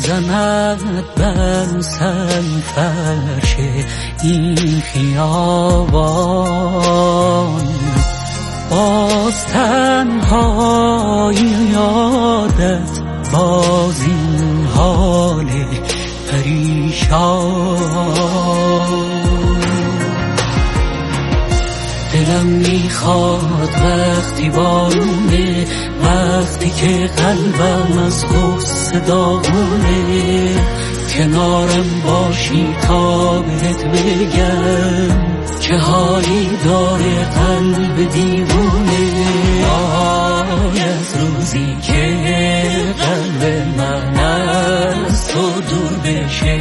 میزند بر سرفرش این خیابان. باز تنهایی یادت باز این حال پریشان. دلم میخواد وقتی بارونه، وقتی که قلبم از غصه داغونه، کنارم باشی تا بهت بگم چه حالی داره قلب دیوونه. وای از روزی که قلب من از تو دور بشه،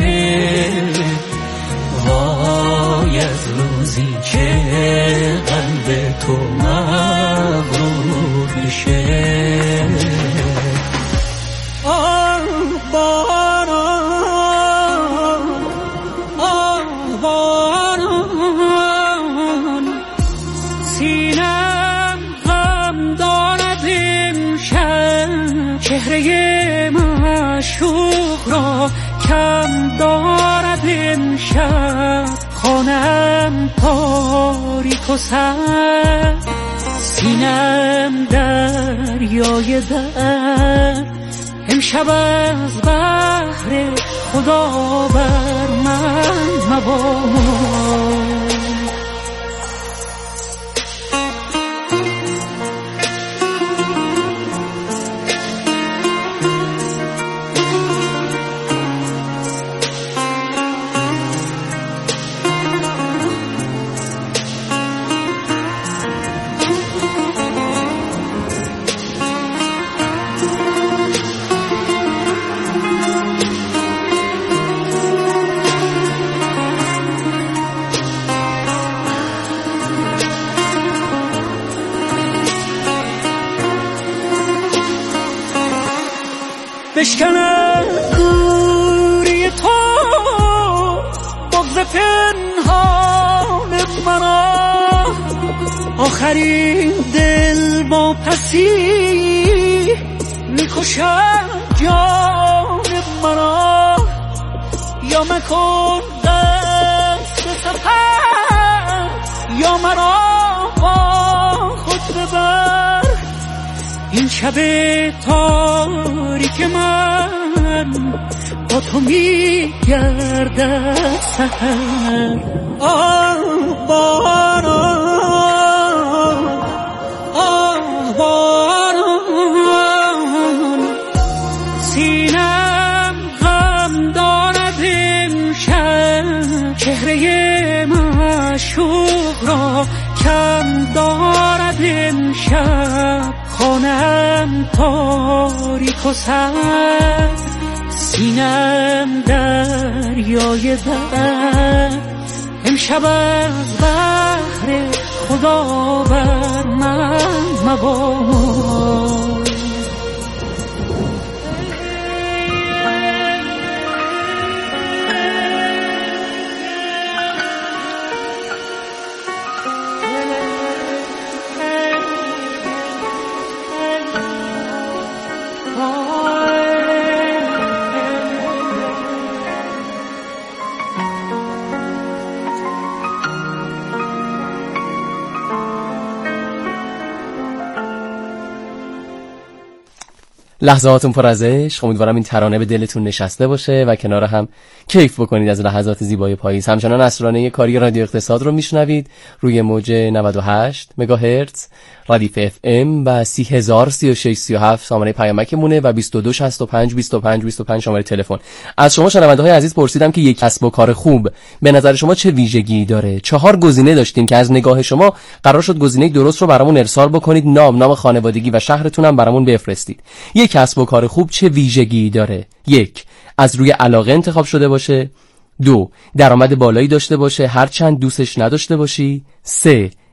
وای از روزی که قلب تو مغرور بشه. سینم غم دارد امشب، چهره معشوق را کم دارد امشب. خانم تاریک و سر، سینم دریای در. امشب از بحر خدا بر من مباد. بشکنم دوری تو بغض پنهان مرا، آخرین دل با پسی میکشد جان مرا. یا مکن دست سفر، یا مرا با خود ببر. این شب تاریک من با تو میگردد سحر. آه باران، آه باران، سینم غم دارد امشب، چهره معشوق را کم دارد امشب. خانم تاریک و سر، سینم دریای در. امشب از بحر خدا بر من مباد. لحظاتون پر از عشق. امیدوارم این ترانه به دلتون نشسته باشه و کنار هم کیف بکنید از لحظات زیبای پاییز. همچنان اسرانه کاری رادیو اقتصاد رو میشنوید روی موج 98 مگاهرتز ردیف اف ام و 3003637 شماره پیامکمونه و 2265 25 25 شماره تلفن. از شما شنونده های عزیز پرسیدم که یک کسب و کار خوب به نظر شما چه ویژگی داره. 4 گزینه داشتیم که از نگاه شما قرار شد گزینه درست رو برامون ارسال بکنید. نام خانوادگی و شهرتون هم برامون بفرستید. یک کسب و کار خوب چه ویژگی داره؟ 1. از روی علاقه انتخاب شده باشه. 2. درآمد بالایی داشته باشه هرچند دوستش نداشته باشی. 3.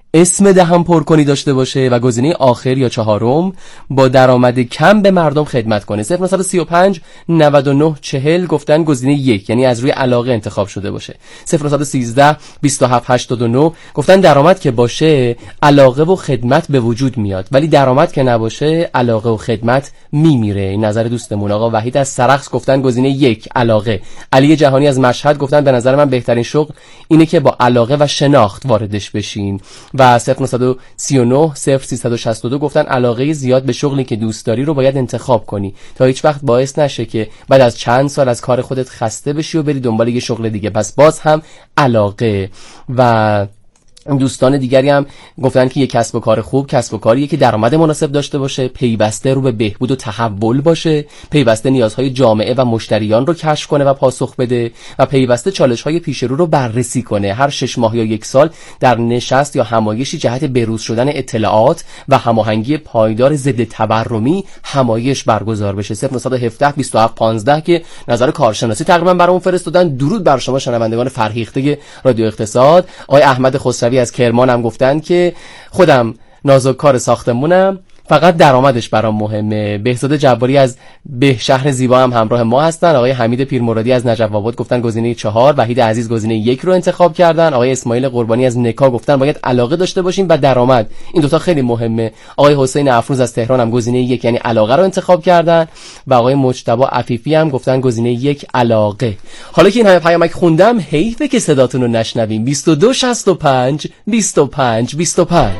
اسم دهان پرکنی داشته باشه و گزینه آخر یا چهارم با درآمد کم به مردم خدمت کنه. 0935 99 40 گفتن گزینه 1 یعنی از روی علاقه انتخاب شده باشه. 0913 27 89 گفتن درآمد که باشه علاقه و خدمت به وجود میاد، ولی درآمد که نباشه علاقه و خدمت میمیره. این نظر دوستمون. آقا وحید از سرخس گفتن گزینه 1 علاقه. علی جهانی از مشهد گفتن به نظر من بهترین شغل اینه که با علاقه و شناخت واردش بشین. و 0939 0362 گفتن علاقه زیاد به شغلی که دوست داری رو باید انتخاب کنی تا هیچ وقت باعث نشه که بعد از چند سال از کار خودت خسته بشی و بری دنبال یه شغل دیگه. پس باز هم علاقه. و دوستان دیگری هم گفتن که یک کسب و کار خوب کسب و کاریه که درآمد مناسب داشته باشه، پیوسته رو به بهبود و تحول باشه، پیوسته نیازهای جامعه و مشتریان رو کشف کنه و پاسخ بده و پیوسته چالش‌های پیش رو بررسی کنه. هر 6 ماه یا 1 سال در نشست یا همایشی جهت بروز شدن اطلاعات و هماهنگی پایدار ضد تورمی همایش برگزار بشه. 0917 27 15 که نظر کارشناسی تقریبا برامون فرستادن. درود بر شما شنوندگان فرهیخته رادیو اقتصاد. آقای احمد خسروی از کرمان هم گفتن که خودم نازک کار ساختمونم، فقط درآمدش برام مهمه. بهزاد جباری از به شهر زیبا هم همراه ما هستن. آقای حمید پیرمرادی از نجف آباد گفتن گزینه 4، وحید عزیز گزینه 1 رو انتخاب کردن. آقای اسماعیل قربانی از نکا گفتن باید علاقه داشته باشیم و درآمد، این دوتا خیلی مهمه. آقای حسین افروز از تهران هم گزینه 1 یعنی علاقه رو انتخاب کردن و آقای مجتبی عفیفی هم گفتن گزینه 1 علاقه. حالا که این همه پیامک خوندم حیفه که صداتون رو نشنویم. 22 65 25 25.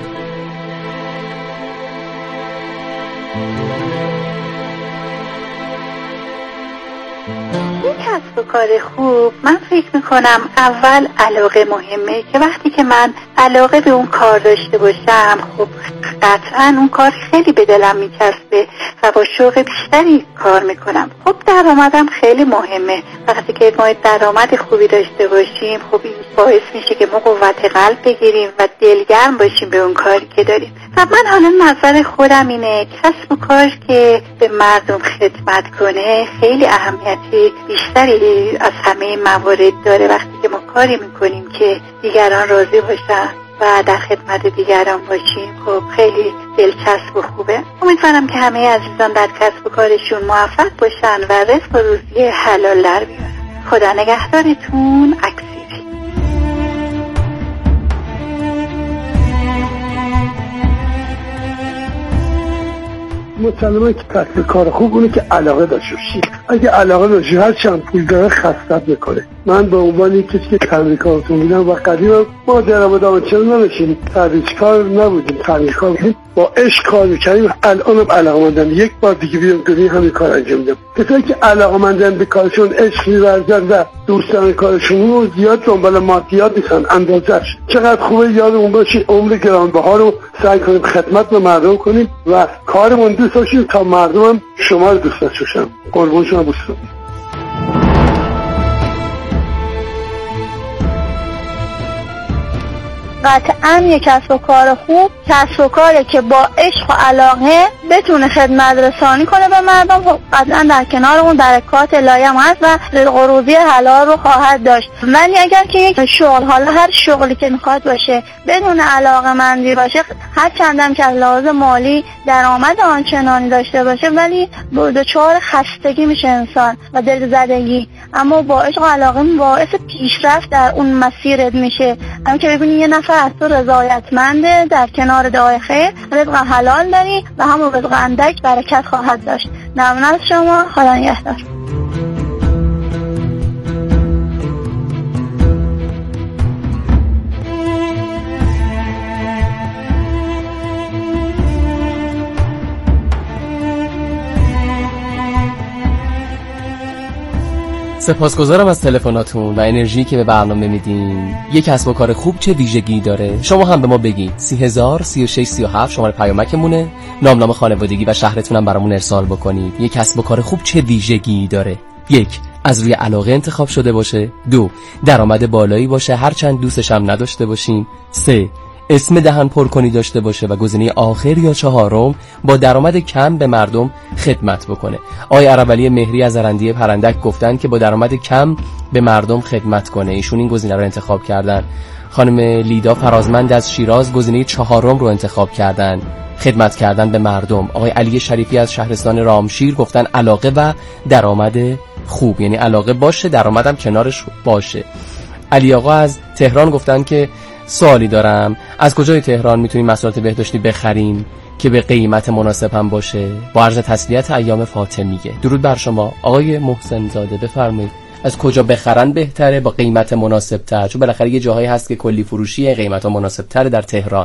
کسب و کار خوب، من فکر میکنم اول علاقه مهمه، که وقتی که من علاقه به اون کار داشته باشم خب قطعا اون کار خیلی به دلم میچسبه و با شوق بیشتری کار میکنم. خب درآمدم خیلی مهمه. وقتی که ما درآمد خوبی داشته باشیم خب این باعث میشه که ما قوت قلب بگیریم و دلگرم باشیم به اون کاری که داریم. و من حالا نظر خودم اینه کسب و کار که به مردم خدمت کنه خیلی اهمیتی بیشتری از همه موارد داره. وقتی که ما کاری میکنیم که دیگران راضی باشن و در خدمت دیگران باشیم خب خیلی دلچسب و خوبه. امیدوارم که همه عزیزان در کسب و کارشون موفق باشن و رزق و روزی حلال در بیارن. خدا نگهدارتون. اکسیری. مسلمه که کسب کار خوب اونه که علاقه داشته باشی. اگه علاقه داشتی هر چند پول داره خستت میکنه. من به عنوان کسی که تعمیر کارتون بودم و قدیم ما درآمد چرا نداشتیم، تعمیر کار نبودیم، تعمیر کار بودیم، با عشق کار میکنیم. الانم علاقه‌مندم یک بار دیگه بیام دنیا همین کار انجام میدم. کسایی که علاقه‌مندن به کارشون، عشق می‌ورزن و دوستان کارشون رو زیاد دنبال مادیات نیستن. اندازش چقدر خوبه یادمون باشه عمر گرانبها رو سعی کنیم خدمت به مردم کنیم و کارمون دوست داشتیم تا مردم شما رو دوست داشته باشن. قربون شما دوستان. قطعا یک کسب و کار خوب کسب و کاری که با عشق و علاقه بتونه خدمت رسانی کنه به مردم. خب قطعا در کنار اون برکات الهی هم هست و رزق و روزی حلال رو خواهد داشت. ولی اگر که یک شغل، حالا هر شغلی که میخواد باشه، بدون علاقه مندی باشه، هر چندم که از لحاظ مالی درآمد آنچنانی داشته باشه ولی دچار خستگی میشه انسان و دلزدگی، اما با عشق و علاقه باعث پیشرفت در اون مسیرت میشه. همین که ببینی یه نفر از تو رضایتمنده، در کنار دعای خیر رزق حلال داری و همون رزق اندک برکت خواهد داشت. ممنون از شما. خدا نگهدار. سپاسگزارم از تلفناتون و انرژی که به برنامه میدین. یک کسب و کار خوب چه ویژگی داره؟ شما هم به ما بگید. 30,000 36 37 شماره پیامکمونه. نام خانوادگی و شهرتون هم برامون ارسال بکنید. یک کسب و کار خوب چه ویژگی داره؟ 1. از روی علاقه انتخاب شده باشه. 2. درآمد بالایی باشه هرچند دوستش هم نداشته باشیم. 3. اسم دهن پرکنی داشته باشه و گزینه آخر یا چهارم با درآمد کم به مردم خدمت بکنه. آقای عربعلی مهری از ارندیه پرندک گفتن که با درآمد کم به مردم خدمت کنه. ایشون این گزینه رو انتخاب کردن. خانم لیدا فرازمند از شیراز گزینه 4 رو انتخاب کردن، خدمت کردن به مردم. آقای علی شریفی از شهرستان رامشیر گفتن علاقه و درآمد خوب، یعنی علاقه باشه درآمدم کنارش باشه. علی آقا از تهران گفتن که سوالی دارم، از کجای تهران میتونیم مسائل بهداشتی بخریم که به قیمت مناسب هم باشه؟ با عرض تسلیت ایام فاطمیه. درود بر شما آقای محسن زاده، بفرمایید از کجا بخرن بهتره با قیمت مناسب تر؟ چون بالاخره یه جاهایی هست که کلی فروشیه، قیمت مناسب تر در تهران.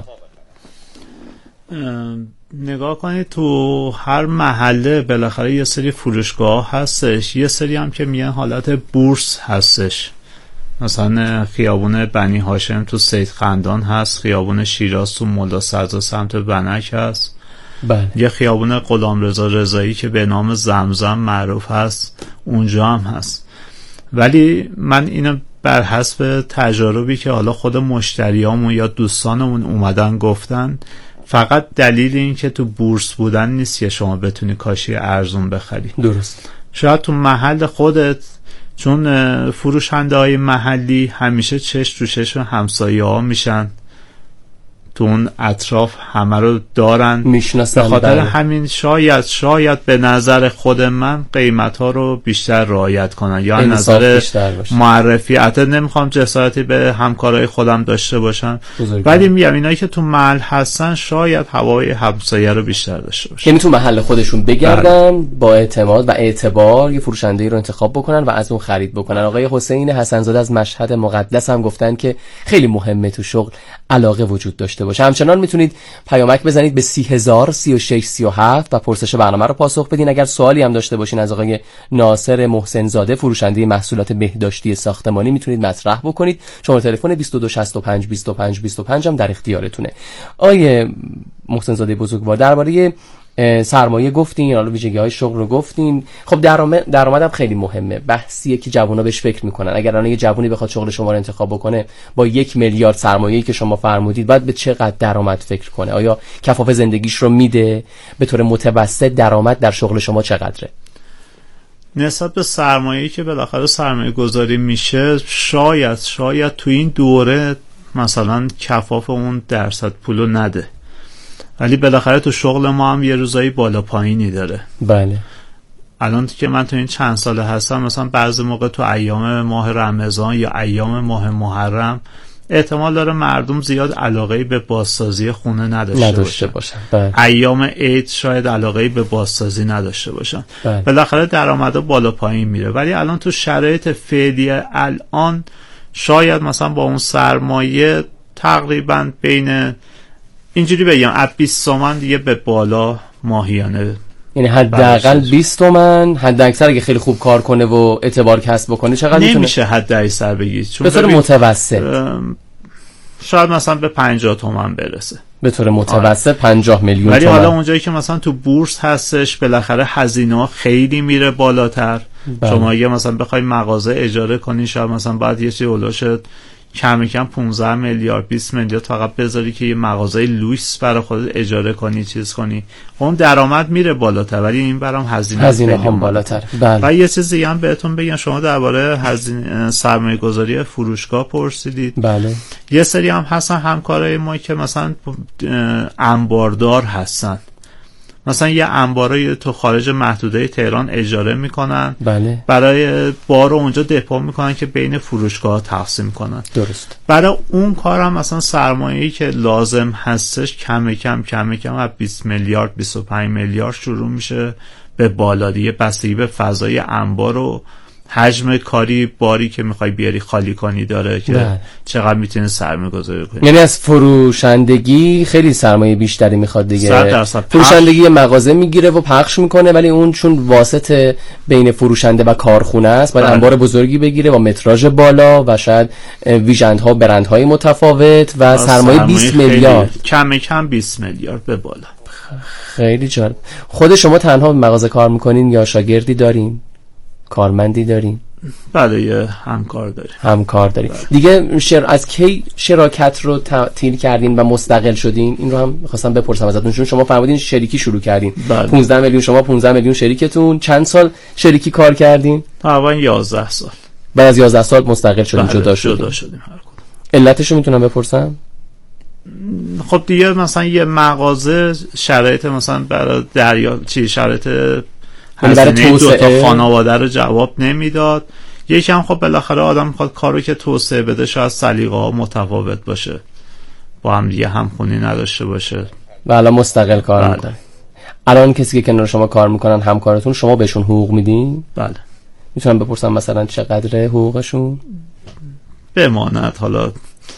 نگاه کنید تو هر محله بالاخره یه سری فروشگاه هستش، یه سری هم که میان حالت بورس هستش. مثلا خیابون بنی هاشم تو سید خندان هست، خیابون شیراز تو مولا سرزا سمت بنک هست. بله. یه خیابون غلامرضا رضایی که به نام زمزم معروف هست، اونجا هم هست. ولی من اینو بر حسب تجاربی که حالا خود مشتریامون یا دوستانمون اومدن گفتن، فقط دلیل این که تو بورس بودن نیست که شما بتونی کاشی ارزون بخری. درست. شاید تو محل خودت، چون فروشنده های محلی همیشه چشم تو چشم همسایه ها میشن، تو اون اطراف همه رو دارن، میشناسن. به خاطر همین شاید به نظر خود من قیمت ها رو بیشتر رعایت کنن یا نظر معرفی. حتی نمیخوام جسارتی به همکارای خودم داشته باشم، ولی میگم اینایی که تو محل هستن شاید هوای همسایه رو بیشتر داشته باشن، یعنی تو محل خودشون بگردن با اعتماد و اعتبار یه فروشنده‌ای رو انتخاب بکنن و از اون خرید بکنن. آقای حسین حسن‌زاده از مشهد مقدس هم گفتن که خیلی مهمه تو شغل علاقه وجود داشته باشه. همچنان میتونید پیامک بزنید به 30,000 36 37 و پرسش برنامه رو پاسخ بدین. اگر سوالی هم داشته باشین از آقای ناصر محسن زاده، فروشنده محصولات بهداشتی ساختمانی، میتونید مطرح بکنید. شماره تلفن 2265 25 25 هم در اختیارتونه. آقای محسن زاده بزرگوار، درباره سرمایه گفتین، حالا ویژگی‌های شغل رو گفتین. خب درآمدم خیلی مهمه، بحثیه که جوونا بهش فکر میکنن. اگر الان یه جوونی بخواد شغل شما رو انتخاب بکنه با 1 میلیارد سرمایه‌ای که شما فرمودید، باید به چقدر درآمد فکر کنه؟ آیا کفاف زندگیش رو میده؟ به طور متوسط درآمد در شغل شما چقدره؟ نسبت به سرمایه‌ای که بالاخره سرمایه گذاری میشه، شاید تو این دوره مثلا کفاف اون درصد پولو نده، ولی بالاخره تو شغل ما هم یه روزایی بالا پایینی داره. بله. الان که من تو این چند ساله هستم، مثلا بعضی موقع تو ایام ماه رمضان یا ایام ماه محرم احتمال داره مردم زیاد علاقه‌ای به بازسازی خونه نداشته باشن. بله. ایام عید شاید علاقه‌ای به بازسازی نداشته باشن. بله. بالاخره درآمد بالا پایین میره، ولی الان تو شرایط فعلی الان شاید مثلا با اون سرمایه تقریبا بین اینجوری بگم 20 تومن دیگه به بالا ماهیانه، یعنی حداقل 20 تومن، حد اکثر اگه خیلی خوب کار کنه و اعتبار کسب بکنه چقدر میتونه؟ نمیشه حد اکثر بگید، چون به طور متوسط شاید مثلا به 50 تومن برسه به طور متوسط. 50 میلیون ولی تومن. حالا اونجایی که مثلا تو بورس هستش بالاخره هزینه‌ها خیلی میره بالاتر. شما اگه مثلا بخوای مغازه اجاره کنی، شاید مثلا بعد یه چیزی اولش کم 15 میلیارد 20 میلیارد فقط بذاری که یه مغازه لوکس برای خودت اجاره کنی، چیز کنی. اون درآمد میره بالاتر، ولی این برام هزینه هم بالاتر. بله. و یه چیز دیگه هم بهتون بگم، شما درباره هزینه سرمایه گذاری فروشگاه پرسیدید. بله. یه سری هم هستن همکارای ما که مثلا انباردار هستن، مثلا یه انبارای تو خارج محدوده تهران اجاره میکنن. بله. برای بار اونجا دپو میکنن که بین فروشگاه تقسیم کنن. درست. برای اون کارم مثلا سرمایه‌ای که لازم هستش کم کم از 20 میلیارد 25 میلیارد شروع میشه به بالا دیگه، بستگی به فضای انبار و حجم کاری باری که میخوای بیاری خالی کنی داره که بله. چقدر میتونی سرمایه گذاری کنی. یعنی از فروشندگی خیلی سرمایه بیشتری میخواد دیگه. فروشندگی مغازه میگیره و پخش میکنه، ولی اون چون واسط بین فروشنده و کارخونه است باید انبار بزرگی بگیره با متراژ بالا و شاید ویژندها برندهای متفاوت و سرمایه 20 میلیارد کم 20 میلیارد به بالا. خیلی جالب. خود شما تنها مغازه کار میکنین یا شاگردی دارین؟ کارمندی دارین؟ بله، یه همکار داریم. دیگه از کی شراکت رو تعطیل کردین و مستقل شدین؟ این رو هم می‌خواستم بپرسم ازتون، چون شما فرمودین شریکی شروع کردین. بله. 15 میلیون شما، 15 میلیون شریکتون. چند سال شریکی کار کردین؟ تقریبا 11 سال. بعد از 11 سال مستقل شدین. بله، جدا شدیم. علتشو میتونم بپرسم؟ خب دیگه مثلا یه مغازه شرایط مثلا برای شرایط هزینه دو تا خانواده رو جواب نمیداد. یکم خب بالاخره آدم میخواد کارو که توسعه بده، شاید سلیقه ها متفاوت باشه، با هم دیگه همخونی نداشته باشه و الان مستقل کار میکنه. الان کسی که کنار شما کار میکنن، همکارتون، شما بهشون حقوق میدین؟ بله. میتونم بپرسم مثلا چقدره حقوقشون؟ بماند حالا،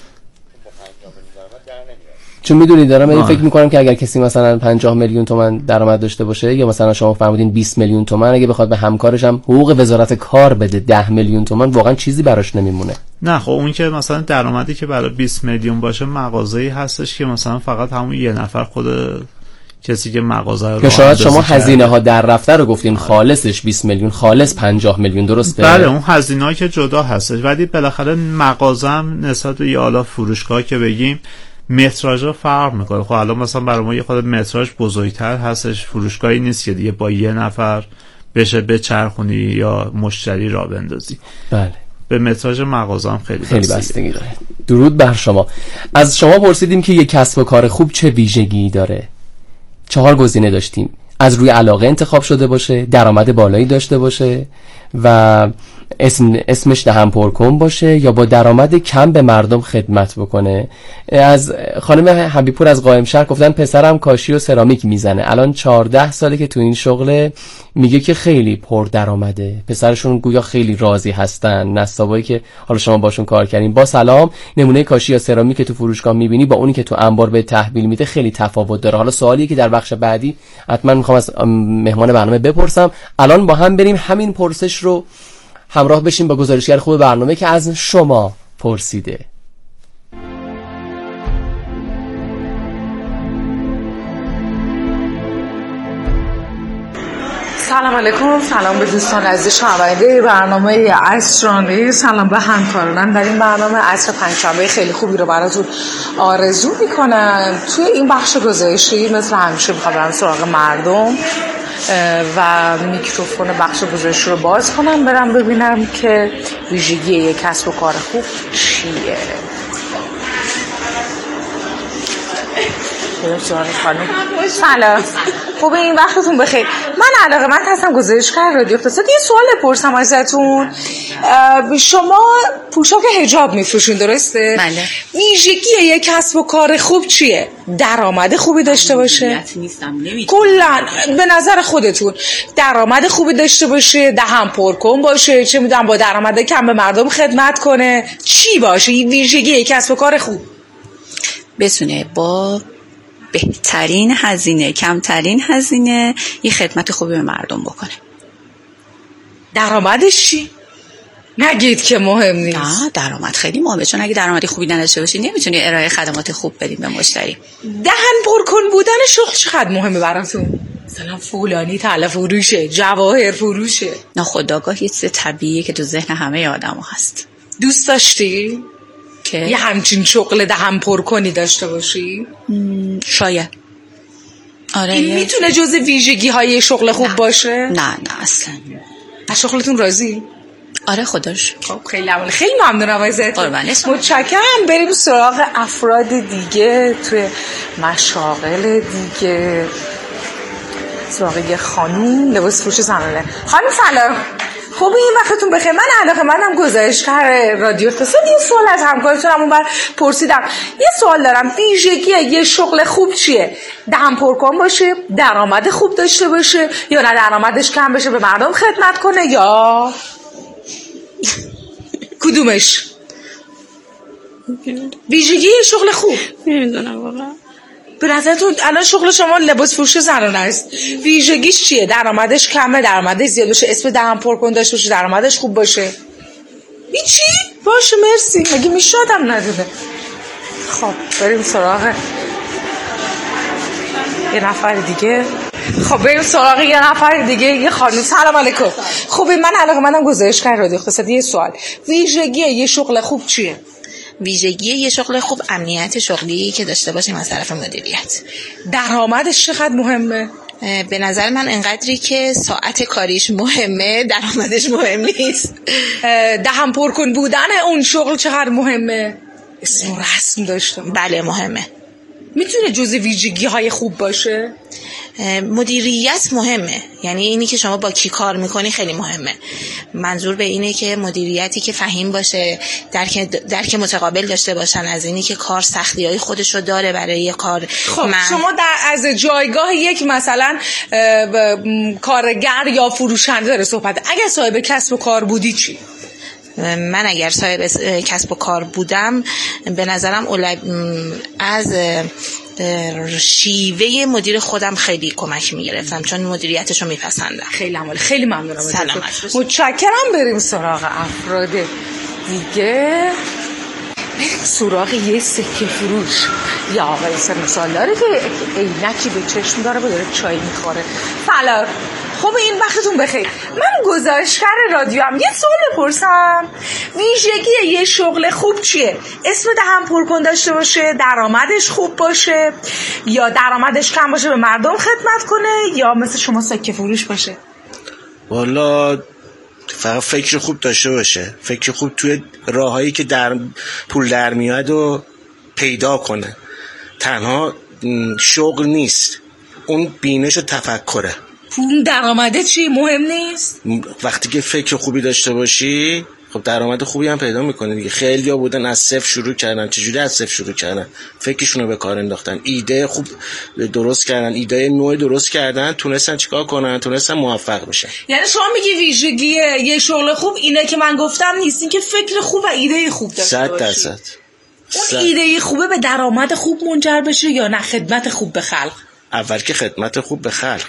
چون میدونی دارم این فکر میکنم که اگر کسی مثلا 50 میلیون تومان درآمد داشته باشه، یا مثلا شما فرمودین 20 میلیون تومان، اگه بخواد به همکارش هم حقوق وزارت کار بده 10 میلیون تومان، واقعا چیزی براش نمیمونه. نه خب اون که مثلا درآمدی که برای 20 میلیون باشه، مغازه‌ای هستش که مثلا فقط همون یه نفر خود کسی که مغازه رو، شاید شما هزینه ها در رفته رو گفتین خالصش 20 میلیون، خالص 50 میلیون، درسته؟ بله اون هزینه‌ها که جدا هستش، ولی بالاخره مغازه هم نسبت به یه حالا فروشگاه که بگیم متراژا فرق میکنه. خب الان مثلا برای ما یه خود متراژ بزرگتر هستش، فروشگاهی نیست که دیگه با یه نفر بشه بچرخونی یا مشتری را بندازی. بله. به متراژ مغازه هم خیلی بستگی داره. درود بر شما. از شما پرسیدیم که یک کسب و کار خوب چه ویژگی داره. 4 گزینه داشتیم: از روی علاقه انتخاب شده باشه، درآمد بالایی داشته باشه و اسمش دهن پرکن باشه، یا با درآمد کم به مردم خدمت بکنه. از خانم حبیبپور از قائم شهر گفتن پسرم کاشی و سرامیک میزنه، الان 14 ساله که تو این شغله، میگه که خیلی پر درآمده، پسرشون گویا خیلی راضی هستن. نسابایی که حالا شما باشون کار کردین، با سلام، نمونه کاشی یا سرامیک که تو فروشگاه میبینی با اونی که تو انبار به تحویل میده خیلی تفاوت داره. حالا سوالی که در بخش بعدی حتما میخوام از مهمان برنامه بپرسم. الان با هم بریم همین پرسش رو همراه بشیم با گزارشگر خوب برنامه که از شما پرسیده. سلام علیکم، سلام به دوستان عزیز شنونده برنامه عصرانه، سلام به همکارانم در این برنامه. عصر پنجشنبه خیلی خوبی رو براتون آرزو میکنم. توی این بخش گزارشی مثل همیشه میخوام برم سراغ مردم و میکروفون بخش گزارشی رو باز کنم، برم ببینم که ویژگی یک کسب و کار خوب چیه. سلام، خوب این وقتتون بخیر. من علاقه‌مند هستم گزارشگر رادیو اقتصاد. یه سوال بپرسم ازتون. شما پوشاک حجاب میفروشین درسته؟ بله. ویژگی یک کسب و کار خوب چیه؟ درآمد خوبی داشته باشه؟ کلا به نظر خودتون درآمد خوبی داشته باشه، دهن پرکن باشه، چه میدونم با درآمد کم به مردم خدمت کنه، چی باشه ویژگی یک کسب و کار خوب؟ بتونه با بهترین هزینه، کمترین هزینه، یه خدمت خوبی به مردم بکنه. درآمدش چی؟ نگید که مهم نیست. نه، درآمد خیلی مهمه، چون اگه درآمدی خوبی نداشته باشی نمیتونی ارائه خدمات خوب بدیم به مشتری. دهن پرکن بودن شغل چقدر مهمه براتون؟ مثلا فلانی طلا فروشه، جواهر فروشه. ناخودآگاه یه چیز طبیعیه که تو ذهن همه آدم‌ها هست. دوست داشتی که یه همچین شغل دهن پرکنی داشته باشی؟ شاید. آره. این میتونه جز ویژگی های شغل خوب باشه؟ نه اصلا. از شغلتون راضی؟ آره خداش. خب خیلی ممنونم ازت. متشکرم. بریم سراغ افراد دیگه توی مشاغل دیگه. سراغ یه خانوم لباس فروش زنانه. خانم سلام، خوبه این وقتتون بخیر. من علاقه‌مندم گزارشگر رادیو اقتصاد. یه سوال از همکارتونم اونور پرسیدم. یه سوال دارم، ویژگی یه شغل خوب چیه؟ دهن پرکن باشه، درآمد خوب داشته باشه، یا نه درآمدش کم بشه به مردم خدمت کنه، یا کدومش؟ ویژگی یه شغل خوب نمیدونم واقعا. به نظرتون الان شغل شما لباس فروش زنانه است، ویژگیش چیه؟ درآمدش کمه، درآمدش زیاد باشه، اسم دهن پرکن داشته باشه، درآمدش خوب باشه؟ هیچی؟ باشه مرسی. مگه میشادم ندونه. خب بریم سراغ یه نفر دیگه. یه خانم. سلام علیکم. خوبه، من علاقه‌مندم گزارشگر رادیو اقتصادی. یه سوال، ویژگی یه شغل خوب چیه؟ ویژگی یه شغل خوب امنیت شغلی که داشته باشیم از طرف مدیریت. درآمدش چقدر مهمه؟ به نظر من انقدری که ساعت کاریش مهمه، درآمدش مهم نیست. دهن پرکن بودن اون شغل چقدر مهمه؟ اسم و رسم داشته باشه. بله مهمه. میتونه جزء ویژگی‌های خوب باشه؟ مدیریت مهمه، یعنی اینی که شما با کی کار میکنی خیلی مهمه. منظور به اینه که مدیریتی که فهیم باشه، درک متقابل داشته باشن از اینی که کار سختی‌های خودش رو داره برای کار. خب شما از جایگاه یک مثلا کارگر یا فروشنده داره صحبت، اگه صاحب کسب و کار بودی چی؟ من اگر صاحب کسب و کار بودم به نظرم از شیوه مدیر خودم خیلی کمک میگرفتم، چون مدیریتش رو میپسندم. خیلی عالی، خیلی ممنونم. سلامت. متشکرم. بریم سراغ افراد دیگه. بریم سراغ یه سکه فروش یا آقای سن سالداری که عینکی به چشم داره و داره چای میخوره. سلام. خب این وقتتون بخیر. من گزارشگر رادیو هم یه سوال بپرسم. ویژگی یه شغل خوب چیه؟ اسم دهن پرکن داشته باشه، درآمدش خوب باشه، یا درآمدش کم باشه به مردم خدمت کنه، یا مثل شما سکه فروش باشه؟ والا فقط فکر خوب داشته باشه، فکر خوب توی راهایی که پول در میاد و پیدا کنه. تنها شغل نیست، اون بینش و تفکره. پول درآمده چی مهم نیست؟ وقتی که فکر خوبی داشته باشی خب درآمد خوبی هم پیدا میکنه دیگه. خیلی‌ها بودن از صفر شروع کردن. چجوری از صفر شروع کردن؟ فکرشون رو به کار انداختن، ایده خوب درست کردن، ایده نو درست کردن، تونستن چیکار کنن؟ تونستن موفق بشن. یعنی شما میگی ویژگی یه شغل خوب اینه که من گفتم نیست، این که فکر خوب و ایده خوب داشته باشی. 100%. اون ایده خوبه به درآمد خوب منجر بشه یا نه خدمت خوب به خلق؟ اول که خدمت خوب به خلق.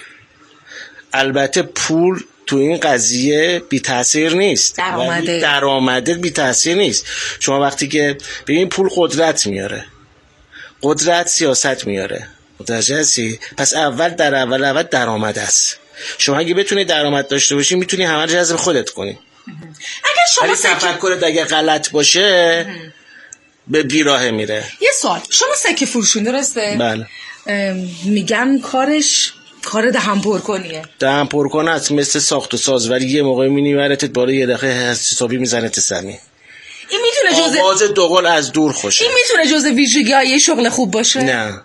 البته پول تو این قضیه بی تأثیر نیست، درآمده بی تأثیر نیست. شما وقتی که ببین پول قدرت میاره، قدرت سیاست میاره، متوجه هستی؟ پس اول درآمد است. شما اگه بتونی درآمد داشته باشی میتونی همه رو جذب خودت کنی. اگه شما تفکرت اگه غلط باشه به بیراه میره. یه سوال، شما سکه فروشون درسته؟ بله. میگن کار دهن پرکنیه. دهن پرکن است، مثل ساخت و ساز، ولی یه موقع میبرتت بالا، یه دقیقه حسابی میزنت زمین. این میتونه آواز دوقل از دور خوشه. این میتونه جزء ویژگی‌های شغل خوب باشه؟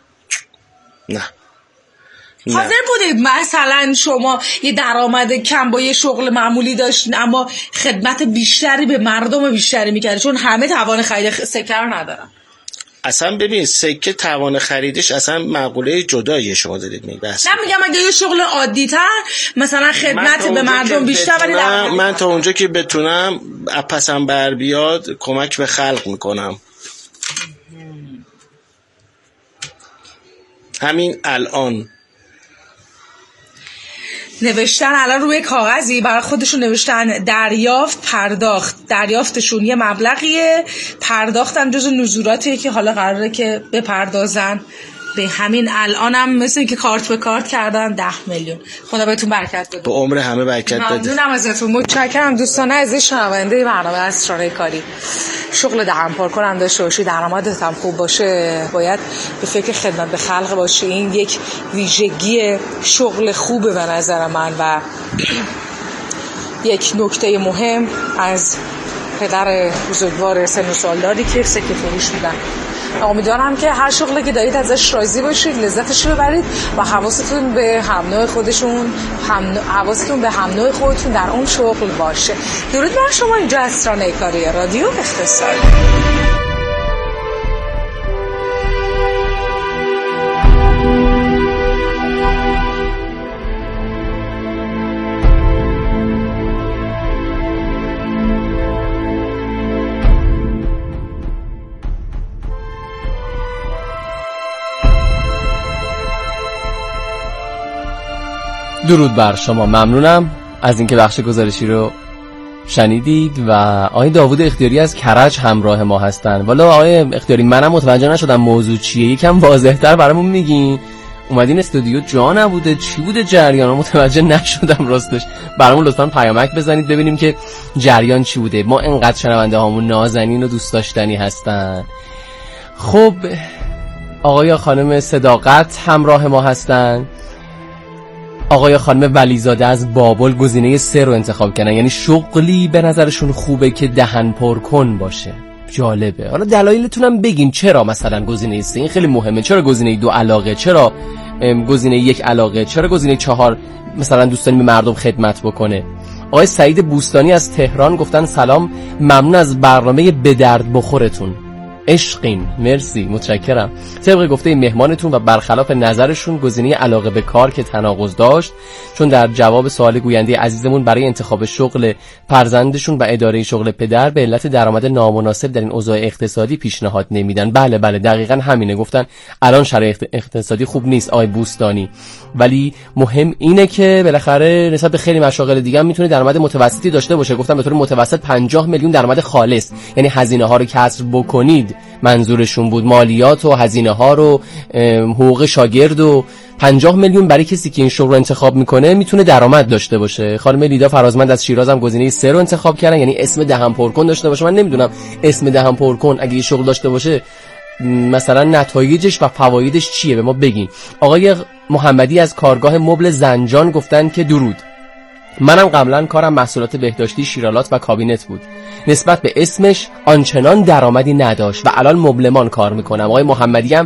نه. حاضر بودید مثلا شما یه درآمد کم با یه شغل معمولی داشتین اما خدمت بیشتری به مردم بیشتری میکردید، چون همه توان خرید سکه رو ندارن. اصلا ببین سکه توان خریدش اصلا مقوله جداییه شما دارید میبحث. نه میگم اگه یه شغل عادی تر مثلا خدمت به مردم بیشتر، ولی من تا اونجا که بتونم پسم بر بیاد کمک به خلق میکنم. همین الان نوشتن الان روی کاغذی برای خودشون نوشتن دریافت پرداخت، دریافتشون یه مبلغیه، پرداختن جز نزولاتیه که حالا قراره که بپردازن. به همین الانم مثل اینکه کارت به کارت کردن 10 میلیون. خدا بهتون برکت بده. به عمر همه برکت بده. ممنونم ازتون. متشکرم دوستان عزیز شنونده برنامه اسرار کاری. شغل دهن پرکن هم داشته باشی، درآمدت هم خوب باشه، باید به فکر خدمت به خلق باشی. این یک ویژگی شغل خوبه به نظر من و یک نکته مهم از پدر بزرگوار سن و سالداری که سکه فروش بودن. امیدوارم که هر شغلی که دارید ازش راضی باشید، لذتش ببرید و حواستون به هم نوع خودتون در اون شغل باشه. درود بر شما. اینجا اسرار کاری رادیو اقتصاد. درود بر شما. ممنونم از اینکه بخش گزارشی رو شنیدید و آقای داوود اختیاری از کرج همراه ما هستن. والا آقای اختیاری منم متوجه نشدم موضوع چیه، یکم واضح‌تر برامون میگین؟ اومدین استودیو جا نبوده، چی بوده جریان؟ متوجه نشدم راستش. برامون لطفاً پیامک بزنید ببینیم که جریان چی بوده. ما انقدر شنونده هامون نازنین و دوست داشتنی هستن. خب آقای خانم صداقت همراه ما هستن. آقای خانم ولیزاده از بابل گزینه 3 رو انتخاب کردن، یعنی شغلی به نظرشون خوبه که دهن پرکن باشه. جالبه. حالا دلایلتون هم بگین چرا مثلا گزینه 3 این خیلی مهمه، چرا گزینه 2 علاقه، چرا گزینه 1 علاقه، چرا گزینه 4 مثلا دوست داریم به مردم خدمت بکنه. آقای سعید بوستانی از تهران گفتن سلام، ممنون از برنامه به درد بخورتون، عشقین، مرسی، متشکرم. طبق گفته مهمانتون و برخلاف نظرشون گزینه علاقه به کار که تناقض داشت، چون در جواب سوال گوینده عزیزمون برای انتخاب شغل فرزندشون و اداره شغل پدر به علت درآمد نامناسب در این اوضاع اقتصادی پیشنهاد نمیدن. بله دقیقاً همینه، گفتن الان شرایط اقتصادی خوب نیست آقای بوستانی، ولی مهم اینه که بالاخره نسبت به خیلی مشاغل دیگه هم میتونه درآمد متوسطی داشته باشه. گفتن به طور متوسط 50 میلیون درآمد خالص، یعنی هزینه ها رو کسر بکنید منظورشون بود، مالیات و هزینه ها رو، حقوق شاگرد و 50 میلیون برای کسی که این شغل رو انتخاب میکنه میتونه درآمد داشته باشه. خانم لیدا فرازمند از شیراز هم گزینه 3 رو انتخاب کردن، یعنی اسم دهن پرکن داشته باشه. من نمیدونم اسم دهن پرکن اگه یه شغل داشته باشه مثلا نتایجش و فوایدش چیه، به ما بگین. آقای محمدی از کارگاه مبل زنجان گفتن که درود، منم قبلا کارم محصولات بهداشتی، شیرالات و کابینت بود، نسبت به اسمش آنچنان درآمدی نداشت و الان مبلمان کار میکنم. آقای محمدی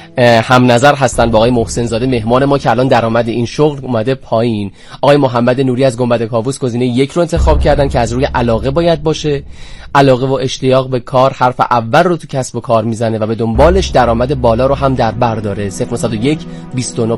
هم نظر هستن با آقای محسن زاده مهمان ما که الان درآمد این شغل اومده پایین. آقای محمد نوری از گنبد کاووس گزینه 1 رو انتخاب کردن که از روی علاقه باید باشه. علاقه و اشتیاق به کار حرف اول رو تو کسب و کار میزنه و به دنبالش درآمد بالا رو هم در بر داره. 01 29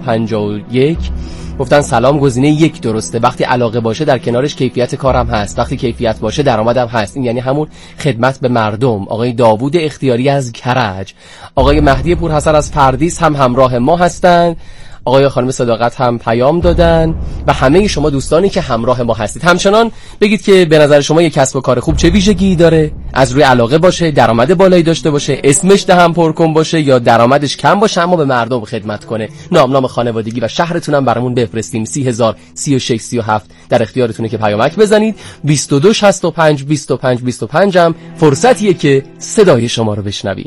51 گفتن سلام، گزینه 1 درسته، وقتی علاقه باشه در کنارش کیفیت کارم هست، وقتی کیفیت باشه درآمدم هست، این یعنی همون خدمت به مردم. آقای داوود اختیاری از کرج. آقای مهدی پورحسن از پردیس هم همراه ما هستند. آقای خانم صداقت هم پیام دادن و همه شما دوستانی که همراه ما هستید همچنان بگید که به نظر شما یک کسب و کار خوب چه ویژگی داره؟ از روی علاقه باشه، درآمد بالایی داشته باشه، اسمش دهن پرکن باشه، یا درآمدش کم باشه اما به مردم خدمت کنه. نام خانوادگی و شهرتون هم برامون بفرستیم. 30000 36 37 در اختیارتونه که پیامک بزنید. 22 65 25 25 هم فرصتیه که صدای شما رو بشنویم.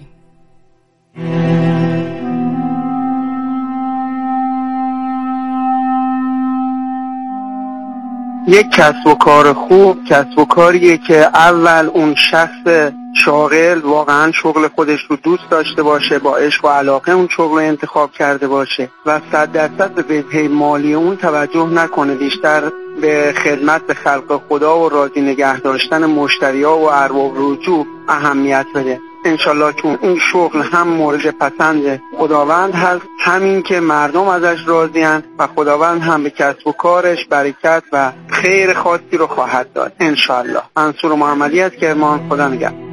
یک کسب و کار خوب کسب و کاریه که اول اون شخص شاغل واقعا شغل خودش رو دوست داشته باشه، با عشق و علاقه اون شغل رو انتخاب کرده باشه و 100% به وجه مالی اون توجه نکنه، بیشتر به خدمت به خلق خدا و راضی نگه داشتن مشتری‌ها و ارباب رجوع اهمیت بده. انشالله که این شغل هم مورد پسند خداوند هست، همین که مردم ازش راضی‌اند و خداوند هم به کسب و کارش برکت و خیر خاصی رو خواهد داد انشالله. منصور محمدی از کرمان، خدا نگهدار.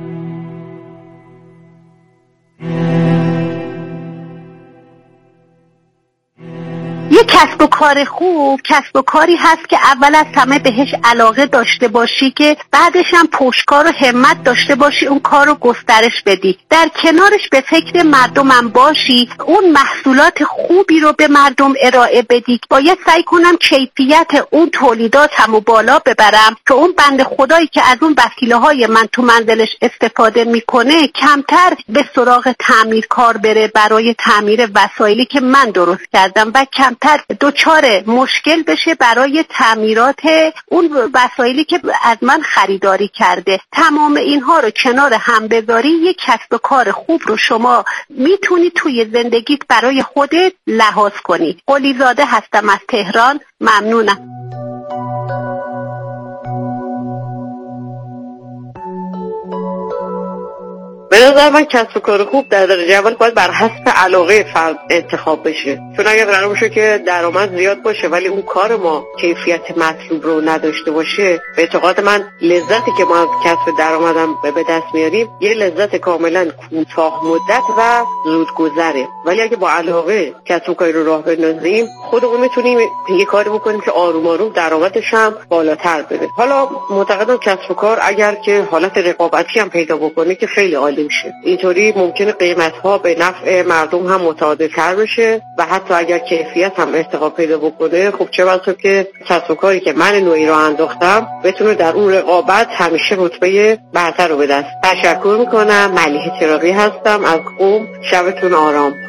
یک کسب و کار خوب کسب و کاری هست که اول از همه بهش علاقه داشته باشی، که بعدش هم پشتکار و همت داشته باشی اون کار رو گسترش بدی، در کنارش به فکر مردمم باشی، اون محصولات خوبی رو به مردم ارائه بدی. باید سعی کنم کیفیت اون تولیداتم رو بالا ببرم که اون بند خدایی که از اون وسیله های من تو منزلش استفاده میکنه کمتر به سراغ تعمیرکار بره برای تعمیر وسایلی که من درست کردم و کمتر دوچار مشکل بشه برای تعمیرات اون وسایلی که از من خریداری کرده. تمام اینها رو کنار هم بذاری یک کسب و کار خوب رو شما میتونی توی زندگیت برای خودت لحاظ کنی. قلیزاده هستم از تهران، ممنونم. به نظر من کسب و کار خوب در درجه اول باید بر حسب علاقه فرد انتخاب بشه، چون اگر قرار باشه که درآمد زیاد باشه ولی اون کار ما کیفیت مطلوب رو نداشته باشه، به اعتقاد من لذتی که ما از کسب درآمدم به دست میاریم یه لذت کاملا کوتاه مدت و زودگذره، ولی اگه با علاقه کسب و کاری رو راه بندازیم خودمون میتونیم یه کاری بکنیم که آروم آروم درآمدش هم بالاتر بره. حالا معتقدم کسب و کار اگر که حالت رقابتی هم پیدا بکنه که خیلی عالی میشه، اینطوری ممکنه قیمت‌ها به نفع مردم هم متعادل‌تر بشه و حتی اگر کیفیت هم ارتقا پیدا بکنه، خب چه بسا که کسب و کاری که من نوعی رو انداختم بتونه در اون رقابت همیشه رتبه برتر رو به دست. تشکر میکنم. ملیحه چراغی هستم از قم. شبتون آرام.